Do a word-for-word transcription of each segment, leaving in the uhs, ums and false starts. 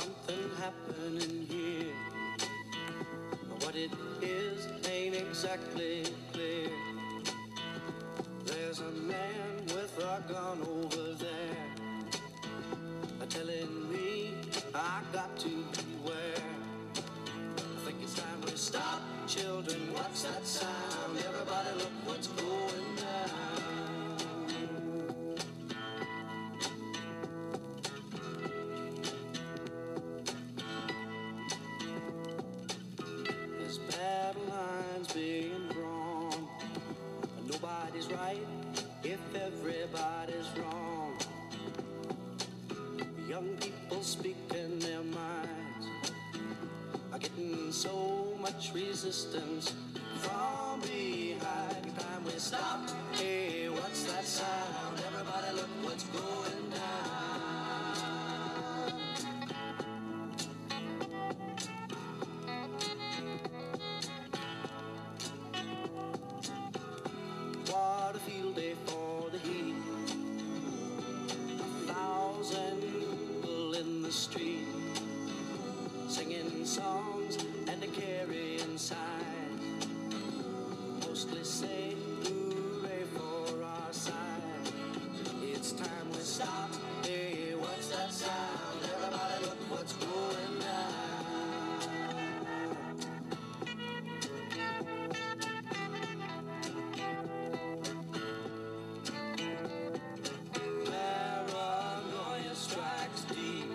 something happening here. What it is ain't exactly clear. There's a man with a gun over there, telling me I got to beware. I think it's time we stop, children. What's that sound? Everybody look what's going down. There's battle lines being drawn, but nobody's right if everybody's wrong. Young people speaking their minds are getting so much resistance from behind. Time we stop. Hey, what's that sound? Everybody look what's going down. What a field day for the heat. A thousand in the street, singing songs and a carrying signs, mostly say hooray for our side. It's time we stop. Hey, what's that sound? Everybody look what's going down. Paranoia strikes deep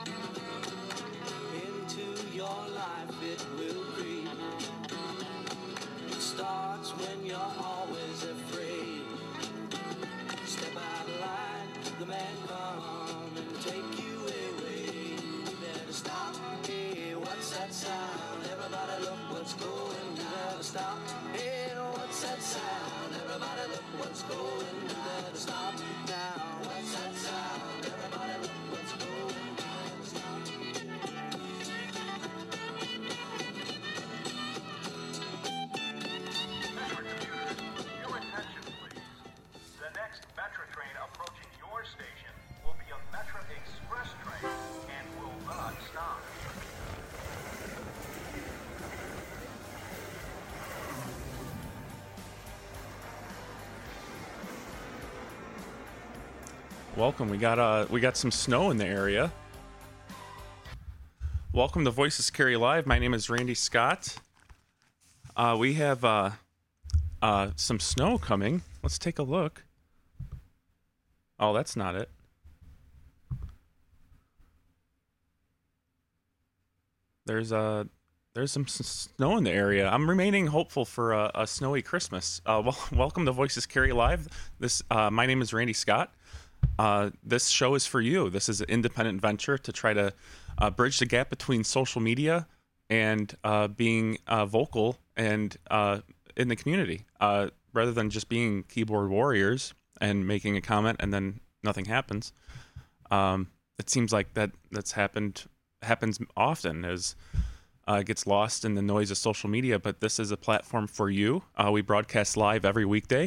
into your life, it will creep. It starts when you're always afraid. Step out of line, the man come and take you away. You better stop. Hey, what's that sound? Everybody look what's going. You better stop. Hey, what's that sound? Everybody look what's going. You better stop now. What's that sound? Everybody look what's going. You better stop. Metro commuters, your attention please. The next Metro train approaching your station will be a Metro Express train and will not stop. Welcome. We got uh we got some snow in the area. Welcome to Voices Carry Live. My name is Randy Scott. Uh, we have uh, uh, some snow coming. Let's take a look. Oh, that's not it. There's uh, there's some s- snow in the area. I'm remaining hopeful for a, a snowy Christmas. Uh, well, welcome to Voices Carry Live. This uh, my name is Randy Scott. Uh, this show is for you. This is an independent venture to try to uh, bridge the gap between social media and uh, being uh, vocal and uh, in the community, uh, rather than just being keyboard warriors and making a comment and then nothing happens. Um, it seems like that that's happened happens often as uh, it gets lost in the noise of social media. But this is a platform for you. Uh, we broadcast live every weekday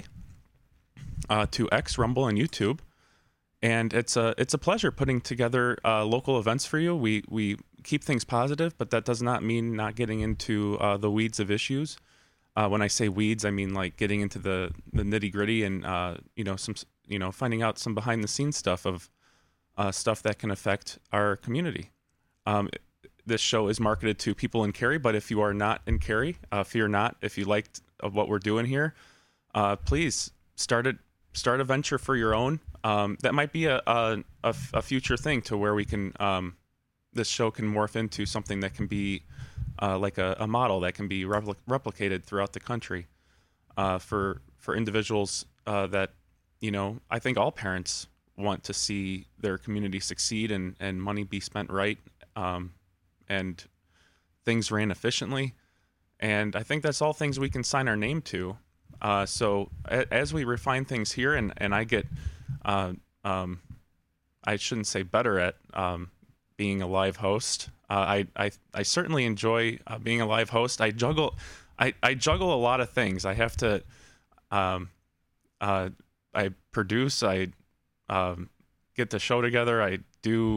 uh, to X, Rumble, and YouTube. And it's a it's a pleasure putting together uh, local events for you. We we keep things positive, but that does not mean not getting into uh, the weeds of issues. Uh, when I say weeds, I mean like getting into the, the nitty gritty and uh, you know some you know finding out some behind the scenes stuff of uh, stuff that can affect our community. Um, this show is marketed to people in Cary, but if you are not in Cary, uh, fear not. If you liked of what we're doing here, uh, please start it. Start a venture for your own. Um, that might be a, a, a, a future thing to where we can, um, this show can morph into something that can be uh, like a, a model that can be repli- replicated throughout the country uh, for for individuals uh, that, you know, I think all parents want to see their community succeed and, and money be spent right um, and things ran efficiently. And I think that's all things we can sign our name to. Uh, so a, as we refine things here, and, and I get, uh, um, I shouldn't say better at um, being a live host. Uh, I, I I certainly enjoy uh, being a live host. I juggle, I, I juggle a lot of things. I have to, um, uh, I produce. I um, get the show together. I do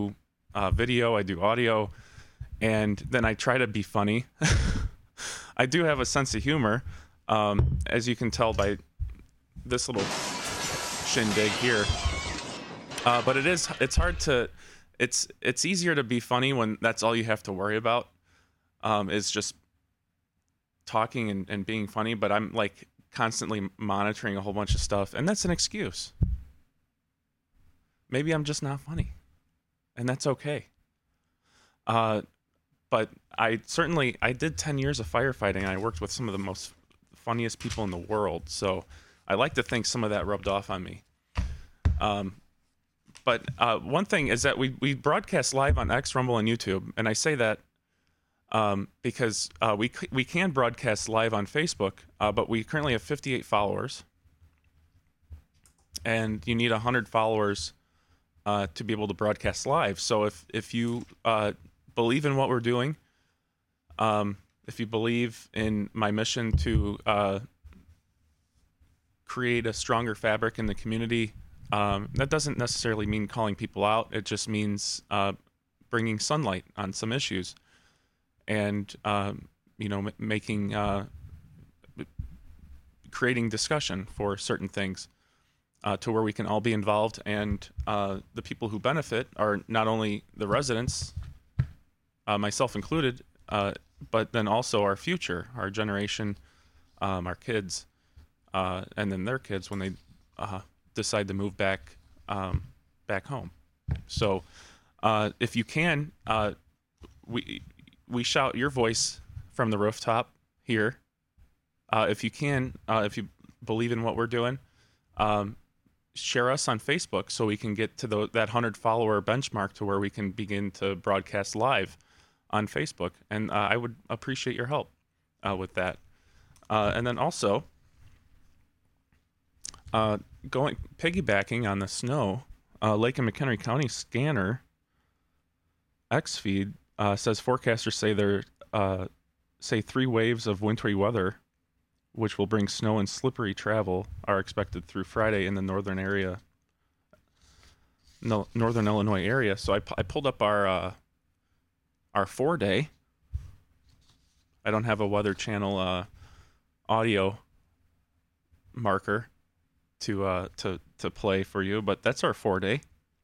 uh, video, I do audio, and then I try to be funny. I do have a sense of humor, um, as you can tell by this little shindig here. Uh, but it is, it's hard to, it's it's easier to be funny when that's all you have to worry about, um, is just talking and, and being funny. But I'm like constantly monitoring a whole bunch of stuff, and that's an excuse. Maybe I'm just not funny, and that's okay. Uh, but I certainly, I did ten years of firefighting, and I worked with some of the most funniest people in the world. So I like to think some of that rubbed off on me. Um, but uh, one thing is that we, we broadcast live on X, Rumble, and YouTube. And I say that um, because uh, we, we can broadcast live on Facebook, uh, but we currently have fifty-eight followers. And you need one hundred followers uh, to be able to broadcast live. So if, if you uh, believe in what we're doing, um, if you believe in my mission to uh, create a stronger fabric in the community, um, that doesn't necessarily mean calling people out. It just means uh, bringing sunlight on some issues, and um, you know, m- making uh, creating discussion for certain things, uh, to where we can all be involved, and uh, the people who benefit are not only the residents, uh, myself included, uh, but then also our future, our generation, um, our kids, uh, and then their kids when they uh, decide to move back um, back home. So uh, if you can, uh, we we shout your voice from the rooftop here. Uh, if you can, uh, if you believe in what we're doing, um, share us on Facebook so we can get to the, that one hundred follower benchmark to where we can begin to broadcast live on Facebook. And uh, I would appreciate your help uh, with that. Uh, and then also, uh, going piggybacking on the snow, uh, Lake and McHenry County scanner X feed uh, says forecasters say there uh, say three waves of wintry weather, which will bring snow and slippery travel, are expected through Friday in the northern area, no, northern Illinois area. So I, I pulled up our uh, our four day. I don't have a Weather Channel uh, audio marker to uh, to to play for you, but that's our four day.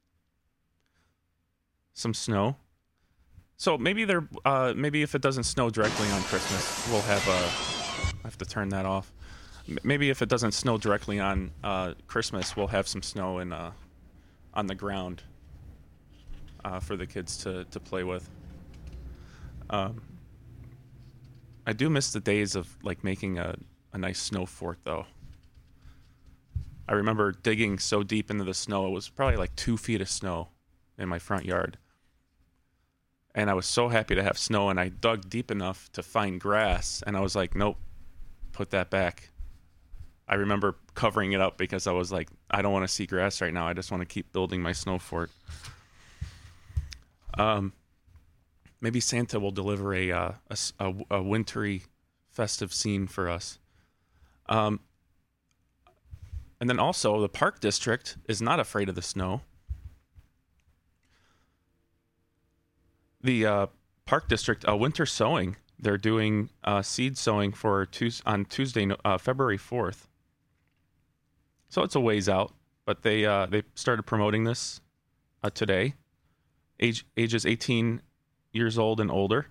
Some snow. So maybe there, uh, maybe if it doesn't snow directly on Christmas, we'll have a. I have to turn that off. Maybe if it doesn't snow directly on uh, Christmas, we'll have some snow in uh, on the ground uh, for the kids to to play with. Um, I do miss the days of like making a, a nice snow fort, though. I remember digging so deep into the snow; it was probably like two feet of snow in my front yard. And I was so happy to have snow, and I dug deep enough to find grass, and I was like, nope, put that back. I remember covering it up because I was like, I don't want to see grass right now. I just want to keep building my snow fort. Um, maybe Santa will deliver a, uh, a, a, a wintry festive scene for us. Um, and then also, the Park District is not afraid of the snow. The uh, Park District, uh, winter sowing, they're doing uh, seed sowing for Tues- on Tuesday, uh, February fourth. So it's a ways out, but they uh, they started promoting this uh, today. Age ages eighteen years old and older.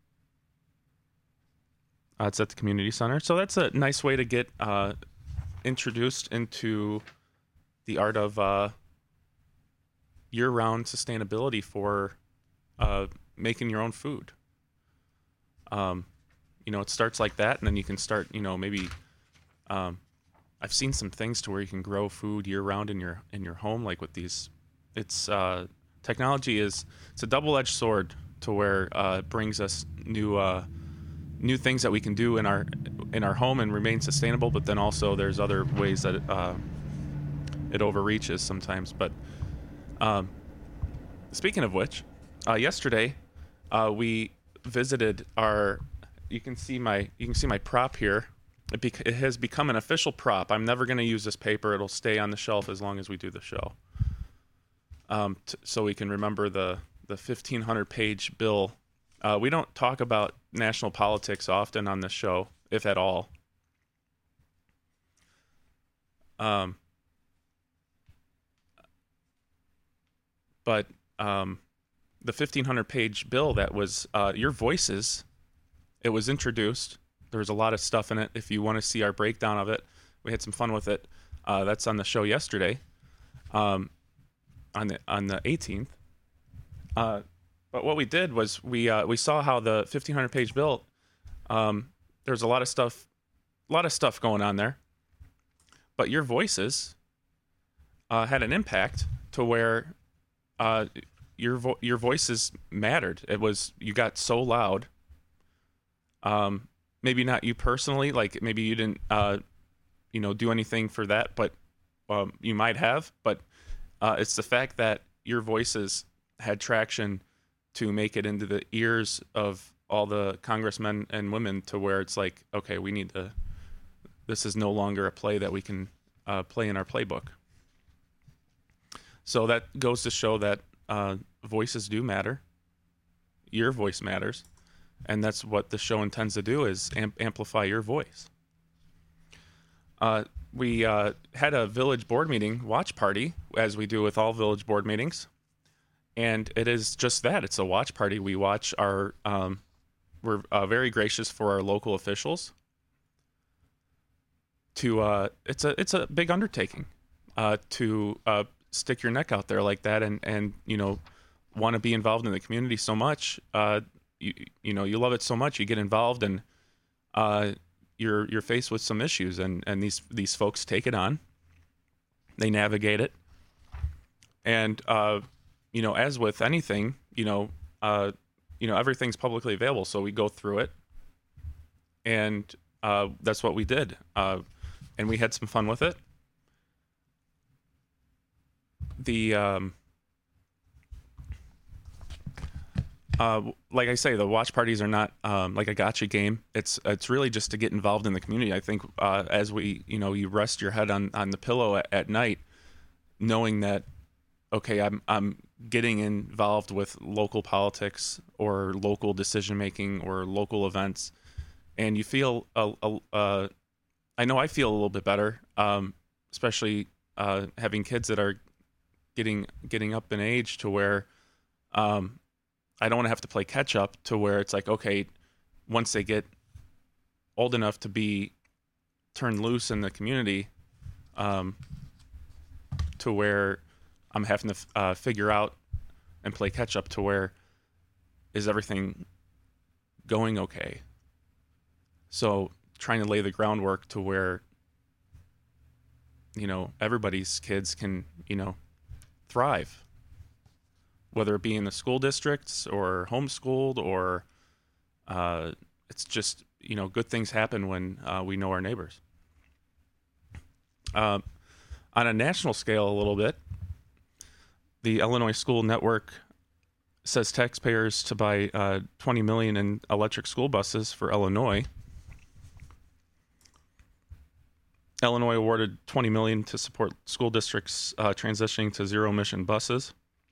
Uh, it's at the community center, so that's a nice way to get uh, introduced into the art of uh, year-round sustainability for. Uh, making your own food. Um, you know, it starts like that, and then you can start, you know, maybe, um, I've seen some things to where you can grow food year round in your, in your home, like with these, it's, uh, technology is, it's a double-edged sword to where, uh, it brings us new, uh, new things that we can do in our, in our home and remain sustainable, but then also there's other ways that, uh, it overreaches sometimes. But, um, speaking of which, Uh, yesterday, uh, we visited our. You can see my. You can see my prop here. It, bec- it has become an official prop. I'm never going to use this paper. It'll stay on the shelf as long as we do the show. Um, t- so we can remember the the fifteen hundred page bill. Uh, we don't talk about national politics often on this show, if at all. Um, but um, the fifteen hundred page bill that was uh, your voices, it was introduced. There was a lot of stuff in it. If you want to see our breakdown of it, we had some fun with it. Uh, that's on the show yesterday, um, on the on the eighteenth. Uh, but what we did was we uh, we saw how the fifteen hundred page bill. Um, there's a lot of stuff, a lot of stuff going on there. But your voices uh, had an impact to where uh, your vo- your voices mattered. It was you got so loud. Um, maybe not you personally, like maybe you didn't, uh, you know, do anything for that, but um, you might have. But uh, it's the fact that your voices had traction to make it into the ears of all the congressmen and women, to where it's like, okay, we need to. This is no longer a play that we can uh, play in our playbook. So that goes to show that uh, voices do matter. Your voice matters. And that's what the show intends to do, is amp- amplify your voice. Uh, we uh, had a village board meeting watch party, as we do with all village board meetings. And it is just that. It's a watch party. We watch our, um, we're uh, very gracious for our local officials. To uh, it's a it's a big undertaking uh, to uh, stick your neck out there like that, and, and you know, want to be involved in the community so much. Uh, you you know you love it so much, you get involved, and uh, you're you're faced with some issues, and, and these these folks take it on. They navigate it, and uh, you know, as with anything, you know, uh, you know, everything's publicly available, so we go through it, and uh, that's what we did. Uh, And we had some fun with it. The um, uh, like I say, the watch parties are not um, like a gotcha game. It's it's really just to get involved in the community. I think uh, as we, you know, you rest your head on, on the pillow at, at night, knowing that, okay, I'm I'm getting involved with local politics or local decision making or local events, and you feel a, a, a I know I feel a little bit better, um, especially uh, having kids that are getting getting up in age to where um, I don't want to have to play catch up, to where it's like, okay, once they get old enough to be turned loose in the community, um, to where I'm having to uh, figure out and play catch up to where, is everything going okay? So trying to lay the groundwork to where, you know, everybody's kids can, you know, thrive, whether it be in the school districts or homeschooled, or uh, it's just, you know, good things happen when uh, we know our neighbors. Uh, on a national scale a little bit, the Illinois School Network says taxpayers to buy uh, twenty million dollars in electric school buses for Illinois. Illinois awarded twenty million dollars to support school districts uh, transitioning to zero-emission buses.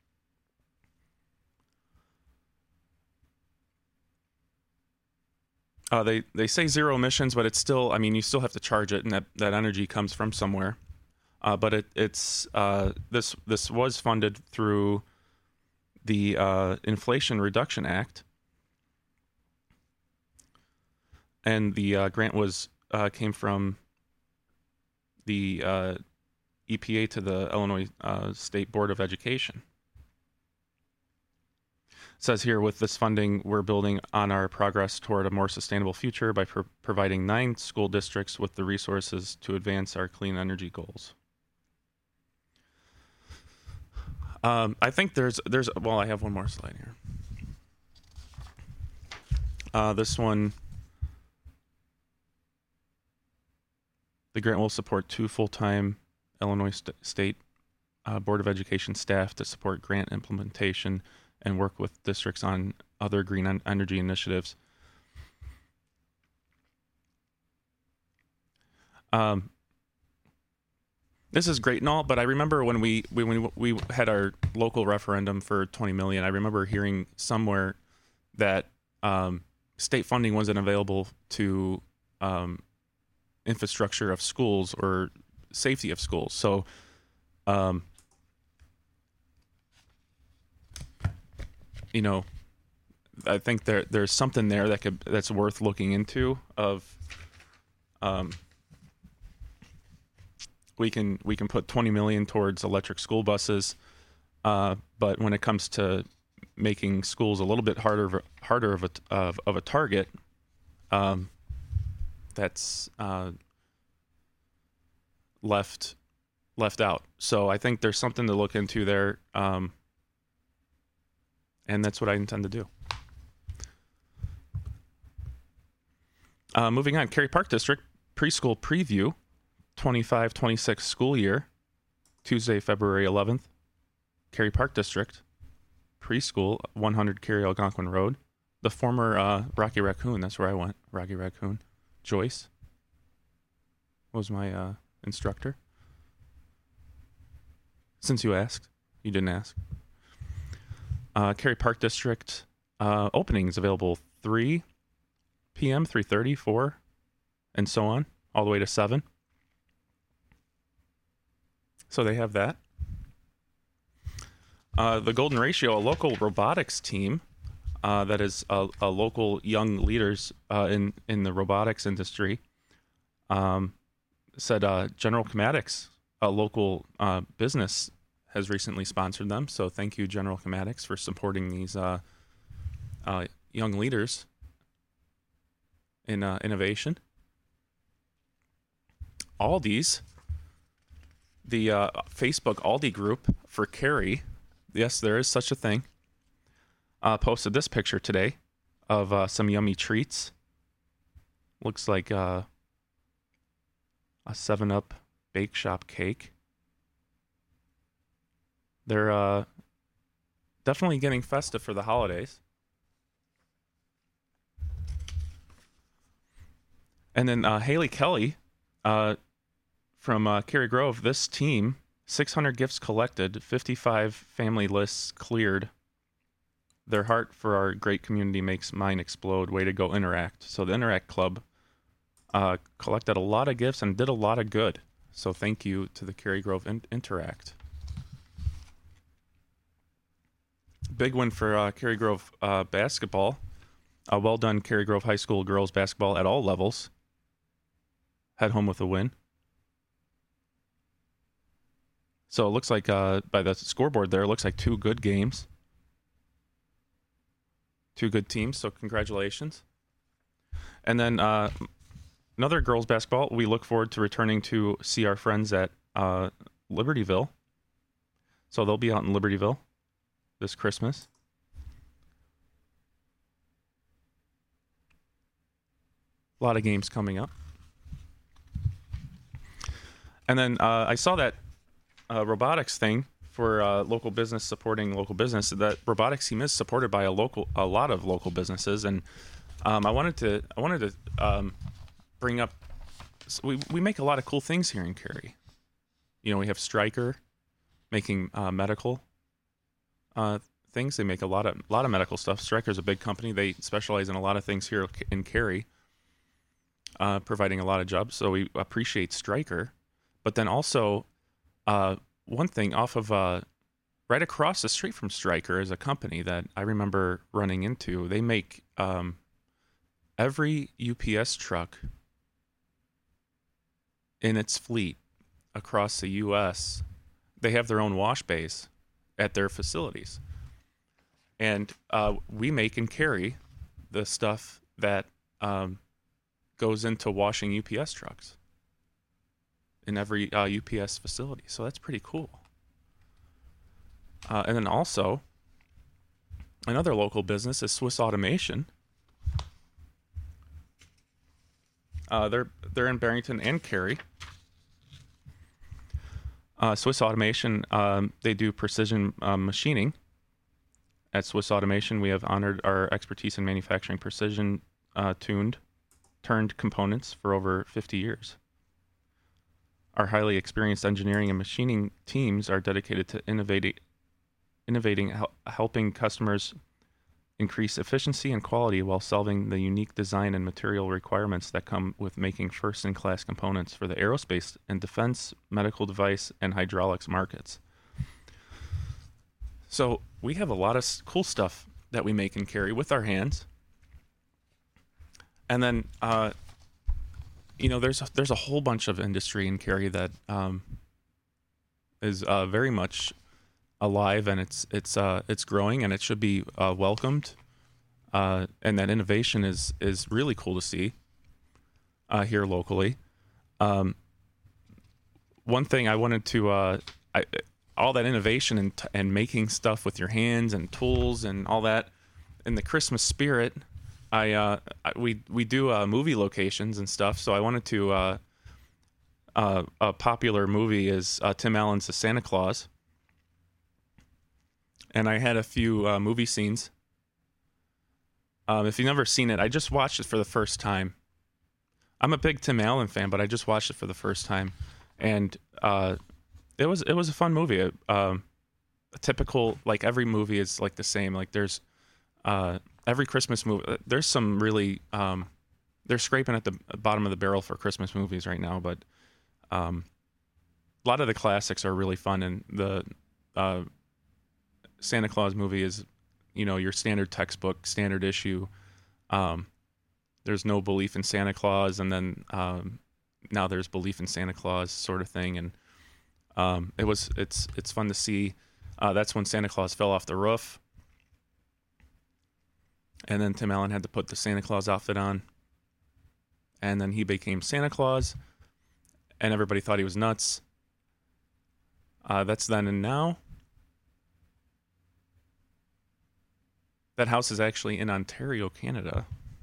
Uh, they, they say zero emissions, but it's still, I mean, you still have to charge it, and that, that energy comes from somewhere. Uh, but it, it's uh, this this was funded through the uh, Inflation Reduction Act, and the uh, grant was uh, came from the uh, E P A to the Illinois uh, State Board of Education. It says here, with this funding, we're building on our progress toward a more sustainable future by pro- providing nine school districts with the resources to advance our clean energy goals. Um, I think there's, there's, well, I have one more slide here. Uh, this one, the grant will support two full-time Illinois st- State uh, Board of Education staff to support grant implementation and work with districts on other green en- energy initiatives. Um, this is great and all, but I remember when we, we when we had our local referendum for twenty million dollars, I remember hearing somewhere that um, state funding wasn't available to um, infrastructure of schools or safety of schools. So, um, you know, I think there there's something there that could that's worth looking into. Of, um, we can we can put twenty million dollars towards electric school buses, uh, but when it comes to making schools a little bit harder harder of a of, of a target, um, that's uh, left left out. So I think there's something to look into there, um, and that's what I intend to do. Uh, moving on, Cary Park District preschool preview, twenty-five twenty-six school year, Tuesday, February eleventh. Cary Park District preschool, one hundred Cary Algonquin Road. The former uh, Rocky Raccoon, that's where I went. Rocky Raccoon. Joyce was my uh, instructor. Since you asked, you didn't ask. Uh, Cary Park District uh, openings available three p.m., three thirty, four, and so on, all the way to seven. So they have that. Uh, the Golden Ratio, a local robotics team uh, that is a, a local young leaders uh, in, in the robotics industry, um, said uh, General Comatics, a local uh, business, has recently sponsored them. So thank you, General Comatics, for supporting these uh, uh, young leaders in uh, innovation. Aldi's, the uh, Facebook Aldi group for Cary, yes, there is such a thing, uh, posted this picture today of uh, some yummy treats. Looks like uh, a seven up Bake Shop cake. They're uh, definitely getting festive for the holidays. And then uh, Haley Kelly uh, from uh, Cary Grove, this team, six hundred gifts collected, fifty-five family lists cleared. Their heart for our great community makes mine explode. Way to go, Interact. So the Interact Club uh, collected a lot of gifts and did a lot of good. So thank you to the Cary Grove in- Interact. Big win for uh, Cary Grove uh, basketball. Uh, well done, Cary Grove High School girls basketball at all levels. Head home with a win. So it looks like uh, by the scoreboard there, it looks like two good games. Two good teams, so congratulations. And then uh, another girls basketball, we look forward to returning to see our friends at uh, Libertyville. So they'll be out in Libertyville this Christmas. A lot of games coming up. And then uh, I saw that uh, robotics thing for uh, local business supporting local business. That robotics team is supported by a local, a lot of local businesses, and um, I wanted to, I wanted to um, bring up. So we we make a lot of cool things here in Cary. You know, we have Stryker making uh, medical uh, things. They make a lot of a lot of medical stuff. Stryker's a big company. They specialize in a lot of things here in Cary, uh, providing a lot of jobs. So we appreciate Stryker. But then also, uh, one thing off of uh, right across the street from Stryker is a company that I remember running into. They make um, every U P S truck in its fleet across the U S. They have their own wash bays at their facilities. And uh, we make and carry the stuff that um, goes into washing U P S trucks in every uh, U P S facility. So that's pretty cool. Uh, and then also, another local business is Swiss Automation. Uh, they're they're in Barrington and Cary. Uh, Swiss Automation, um, they do precision um, machining. At Swiss Automation, we have honored our expertise in manufacturing precision uh, tuned, turned components for over fifty years. Our highly experienced engineering and machining teams are dedicated to innovating, innovating, hel- helping customers increase efficiency and quality while solving the unique design and material requirements that come with making first-in-class components for the aerospace and defense, medical device, and hydraulics markets. So we have a lot of s- cool stuff that we make and carry with our hands. And then, uh, you know, there's a, there's a whole bunch of industry in Cary that um, is uh, very much alive, and it's it's uh, it's growing, and it should be uh, welcomed. Uh, and that innovation is is really cool to see uh, here locally. Um, one thing I wanted to, uh, I, all that innovation and t- and making stuff with your hands and tools and all that, in the Christmas spirit. I, uh, I we we do uh, movie locations and stuff, so I wanted to. Uh, uh, a popular movie is uh, Tim Allen's The Santa Claus, and I had a few uh, movie scenes. Um, if you've never seen it, I just watched it for the first time. I'm a big Tim Allen fan, but I just watched it for the first time, and uh, it was it was a fun movie. It, um, a typical, like every movie is like the same. Like there's. Uh, Every Christmas movie, there's some really, um, they're scraping at the bottom of the barrel for Christmas movies right now, but um, a lot of the classics are really fun, and the uh, Santa Claus movie is, you know, your standard textbook, standard issue. Um, there's no belief in Santa Claus, and then um, now there's belief in Santa Claus sort of thing, and um, it was it's it's fun to see. Uh, that's when Santa Claus fell off the roof. And then Tim Allen had to put the Santa Claus outfit on. And then he became Santa Claus. And everybody thought he was nuts. Uh, that's then and now. That house is actually in Ontario, Canada.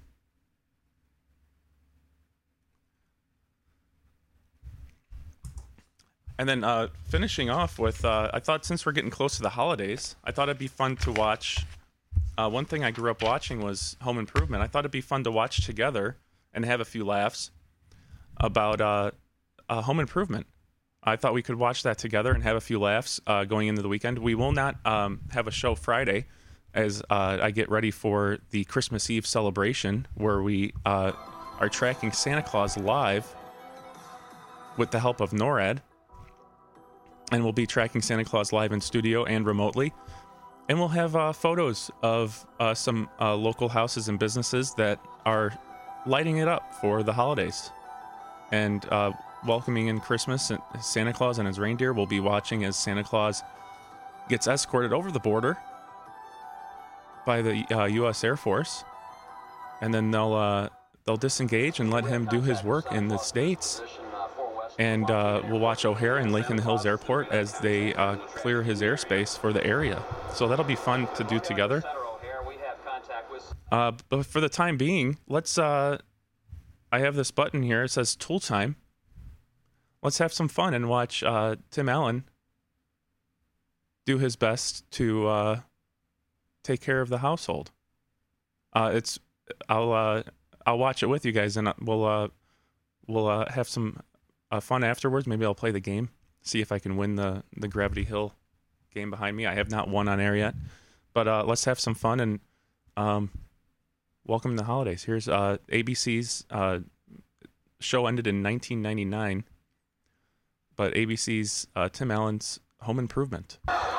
And then uh, finishing off with, uh, I thought since we're getting close to the holidays, I thought it'd be fun to watch. Uh, one thing I grew up watching was Home Improvement. I thought it'd be fun to watch together and have a few laughs about uh, uh, Home Improvement. I thought we could watch that together and have a few laughs uh, going into the weekend. We will not um, have a show Friday as uh, I get ready for the Christmas Eve celebration where we uh, are tracking Santa Claus live with the help of NORAD. And we'll be tracking Santa Claus live in studio and remotely. And we'll have uh, photos of uh, some uh, local houses and businesses that are lighting it up for the holidays and uh, welcoming in Christmas. And Santa Claus and his reindeer will be watching as Santa Claus gets escorted over the border by the uh, U S Air Force, and then they'll uh, they'll disengage and let him do his work in the States. And uh, we'll watch O'Hare and Lake in the Hills Airport as they uh, clear his airspace for the area. So that'll be fun to do together. Uh, but for the time being, let's. Uh, I have this button here. It says Tool Time. Let's have some fun and watch uh, Tim Allen do his best to uh, take care of the household. Uh, it's. I'll. Uh, I'll watch it with you guys, and we'll. Uh, we'll uh, have some. Uh, fun afterwards. Maybe I'll play the game, see if I can win the, the Gravity Hill game behind me. I have not won on air yet, but uh, let's have some fun and um, welcome the holidays. Here's uh, A B C's uh, show ended in nineteen ninety-nine, but A B C's uh, Tim Allen's Home Improvement.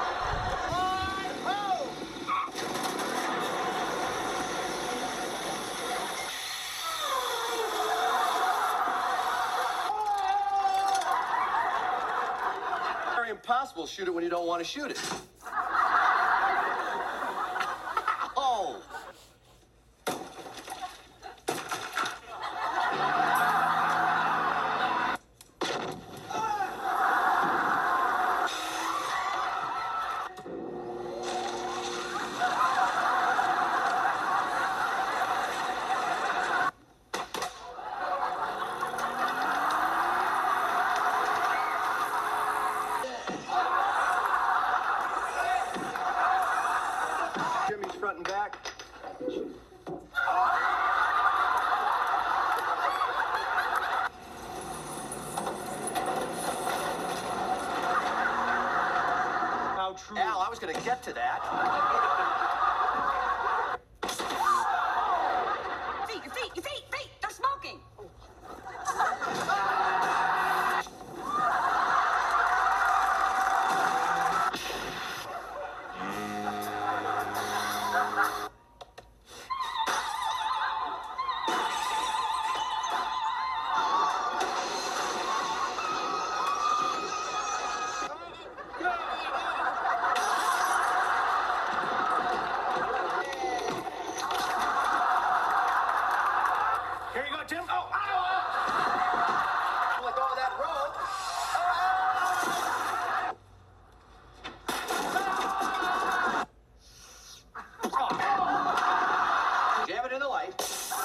Impossible. Shoot it when you don't want to shoot it. Oh. Jimmy's front and back. was gonna get to that. Feet, your feet, your feet, feet! They're smoking! Here you go, Tim. Oh, ow! Let go of that rope. Jam it in the light.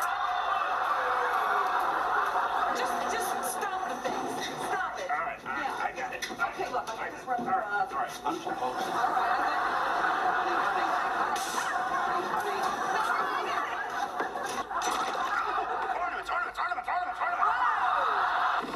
Just, just stop the thing. Stop it. All right, all right, Yeah. I got it. Okay, look, I just run the, All right, uh, all right. I'm sorry. all right, Ornaments, ornaments, ornaments, ornaments, ornaments.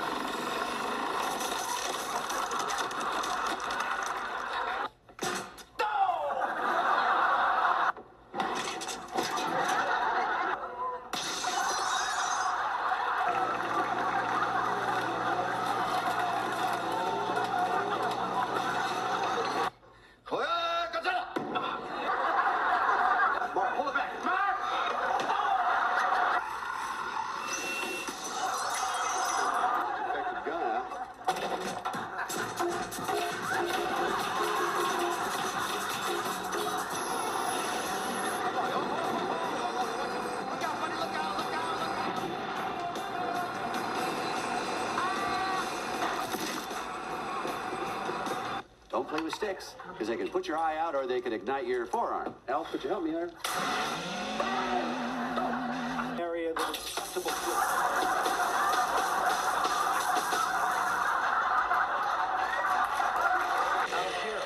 Uh, Godzilla! Mark, hold it back. Mark! Effective gun, huh? Look out, buddy, look out, look out, look out. Don't play with sticks, because they can put your eye out or they can ignite your forearm. Elf, could you help me there? Area that is susceptible to... Out here.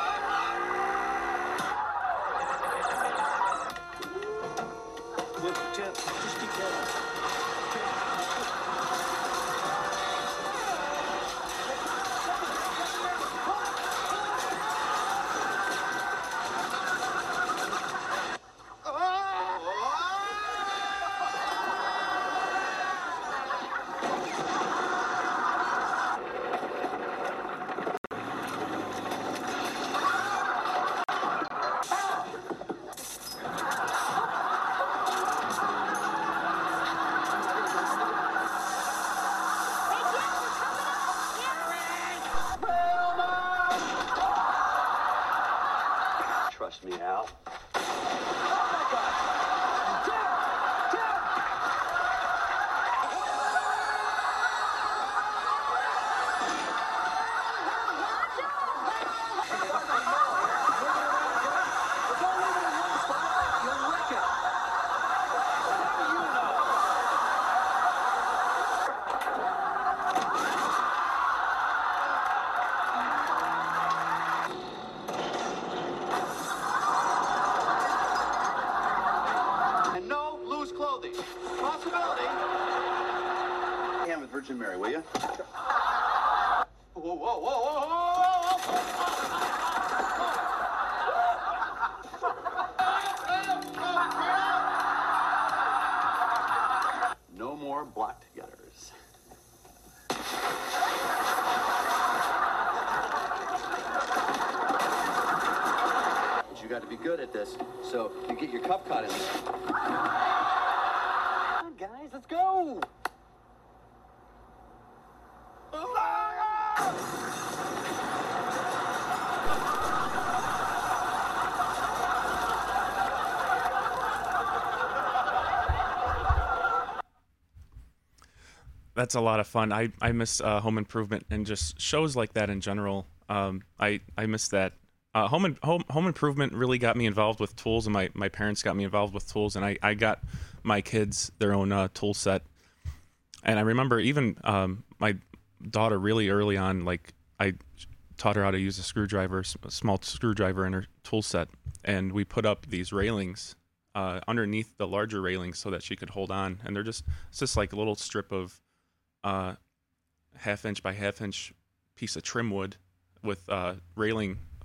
Look, Tim, just be careful. Trust me, Al. And no loose clothing. Possibility. Hand with Virgin Mary, will you? Whoa, whoa, whoa, whoa, whoa, whoa! No more blocked gutters. But you got to be good at this, so you get your cup caught in there. Come on, guys, let's go! That's a lot of fun. I I miss uh, Home Improvement and just shows like that in general. Um, I I miss that. Uh, home, and, home Home Improvement really got me involved with tools, and my, my parents got me involved with tools, and I, I got my kids their own uh, tool set. And I remember even um, my daughter really early on, like I taught her how to use a screwdriver, a small screwdriver in her tool set, and we put up these railings uh, underneath the larger railings so that she could hold on. And they're just it's just like a little strip of uh, half inch by half inch piece of trim wood with uh, railing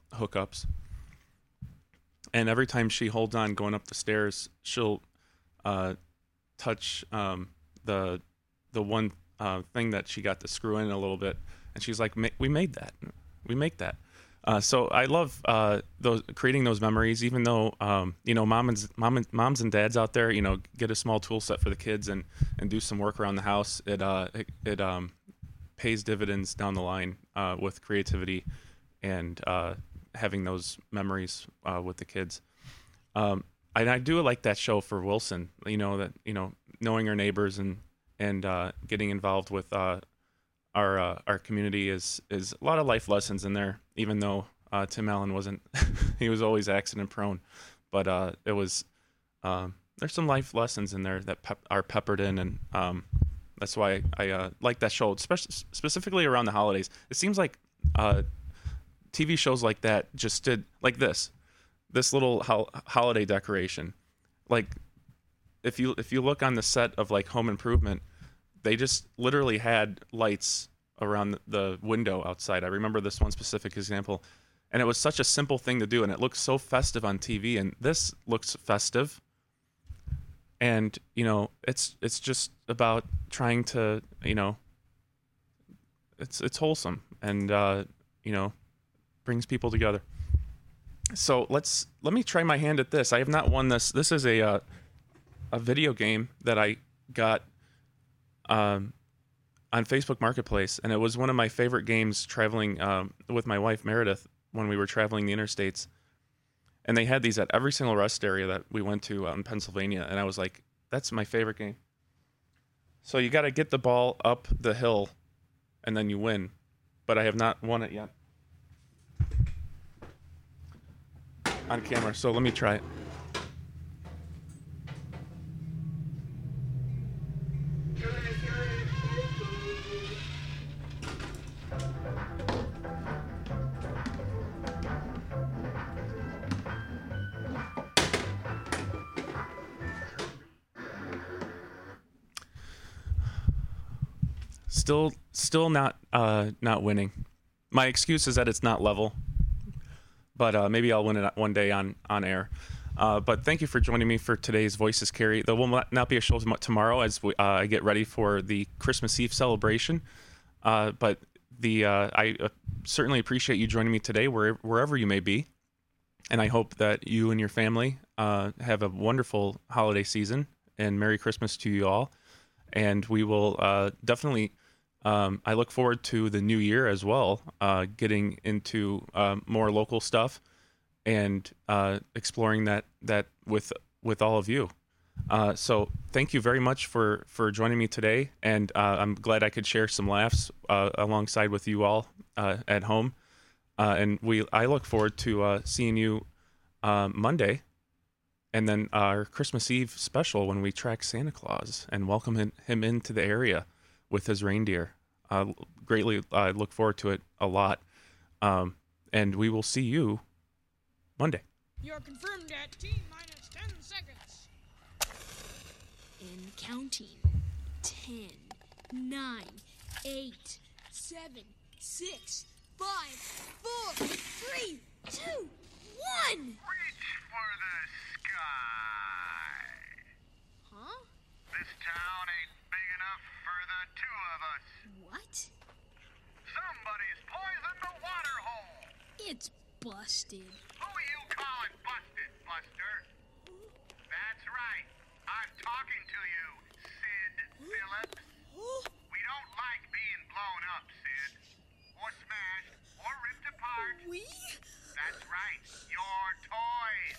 hookups. And every time she holds on going up the stairs, she'll uh, touch um, the the one uh, thing that she got to screw in a little bit, and she's like, "We made that. We make that." Uh, so I love uh, those creating those memories. Even though um, you know, mom and mom and moms and dads out there, you know, get a small tool set for the kids and, and do some work around the house. It uh, it, it um, pays dividends down the line uh, with creativity and uh, having those memories uh, with the kids. Um, and I do like that show for Wilson, you know, that, you know, knowing our neighbors and, and uh, getting involved with uh, our uh, our community is, is a lot of life lessons in there, even though uh, Tim Allen wasn't, he was always accident prone, but uh, it was, um, there's some life lessons in there that pep- are peppered in, and um, that's why I, I uh, like that show, especially specifically around the holidays. It seems like uh, T V shows like that just did like this, this little ho- holiday decoration. Like if you if you look on the set of like Home Improvement, they just literally had lights around the window outside. I remember this one specific example, and it was such a simple thing to do, and it looks so festive on T V. And this looks festive, and you know, it's it's just about trying to, you know, it's it's wholesome and uh, you know, brings people together. So let's let me try my hand at this. I have not won this. This is a uh, a video game that I got um, on Facebook Marketplace, and it was one of my favorite games traveling um, with my wife Meredith when we were traveling the interstates. And they had these at every single rest area that we went to out in Pennsylvania, and I was like, "That's my favorite game." So you got to get the ball up the hill, and then you win. But I have not won it yet on camera, so let me try it. Still, still not, uh, not winning. My excuse is that it's not level, but uh, maybe I'll win it one day on on air. Uh, but thank you for joining me for today's Voices Carry. There will not be a show tomorrow as we, uh, I get ready for the Christmas Eve celebration. Uh, but the uh, I uh, certainly appreciate you joining me today, where, wherever you may be, and I hope that you and your family uh, have a wonderful holiday season, and Merry Christmas to you all. And we will uh, definitely. Um, I look forward to the new year as well, uh, getting into uh, more local stuff and uh, exploring that that with with all of you. Uh, so thank you very much for, for joining me today, and uh, I'm glad I could share some laughs uh, alongside with you all uh, at home. Uh, and we I look forward to uh, seeing you uh, Monday, and then our Christmas Eve special when we track Santa Claus and welcome him, him into the area with his reindeer. Uh, greatly uh, look forward to it a lot. Um, and we will see you Monday. You're confirmed at T minus ten seconds. And counting. Ten, nine, eight, seven, six, five, four, three, two, one. Reach for the sky. Huh? This town ain't big enough for the two of us. What? Somebody's poisoned the water hole. It's busted. Who you calling busted, Buster? That's right. I'm talking to you, Sid Phillips. We don't like being blown up, Sid. Or smashed, or ripped apart. We? That's right. Your toys.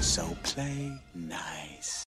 So play nice.